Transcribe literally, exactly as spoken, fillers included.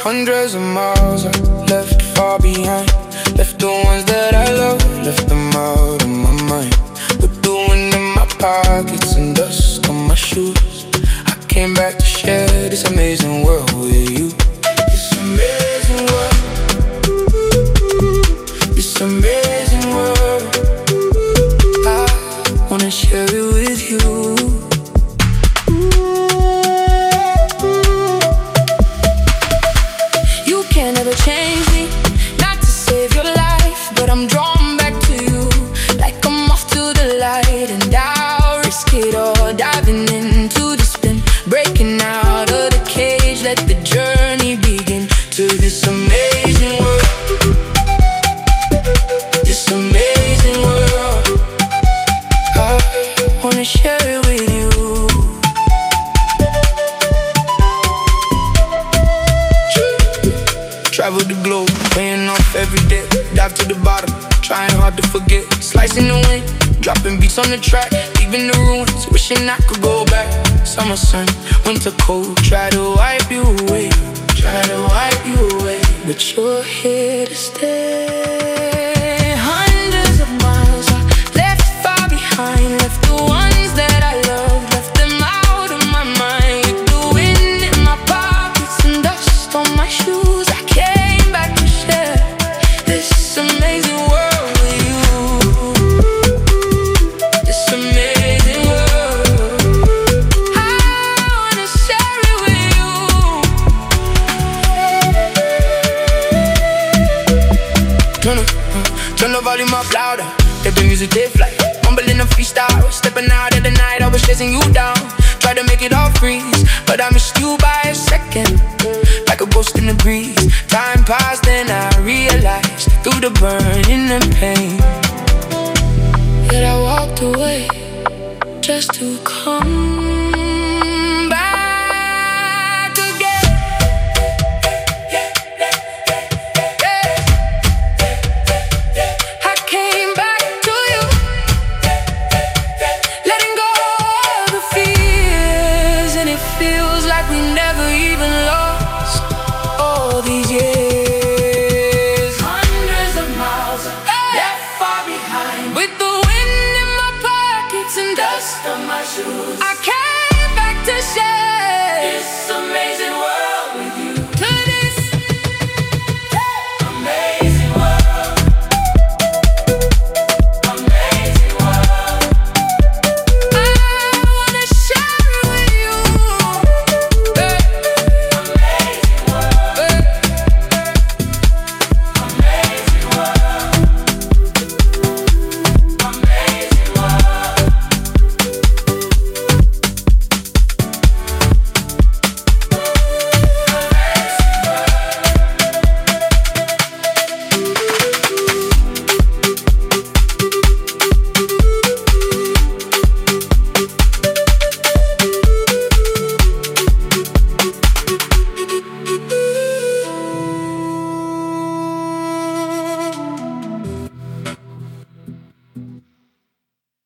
Hundreds of miles I left far behind. Left the ones that I love, left them out of my mind. With the wind in my pockets and dust on my shoes, I came back to share this amazing world with you. This amazing world, this amazing world, I wanna share it with you. You can't ever change me, not to save your life, but I'm drawn back to you, like I'm off to the light. And I'll risk it all, diving into the spin, breaking out of the cage, let the journey begin to this amazing world, this amazing world. I wanna share it with you. Travel the globe, paying off every day. Dive to the bottom, trying hard to forget. Slicing the wind, dropping beats on the track, leaving the ruins, wishing I could go back. Summer sun, winter cold, try to wipe you away, try to wipe you away, but you're here to stay. Hundreds of miles I left far behind, left the ones that I love, left them out of my mind. With the wind in my pockets and dust on my shoes, I came back to share this amazing world with you. This amazing world, I wanna share it with you. Turn up, turn the volume up louder, let the music take flight. Mumbling a freestyle, stepping out of the night, I was chasing you down. Tried to make it all freeze, but I missed you by a second, like a ghost in the breeze. Time passed, then I realized, through the burning and pain, that I walked away just to come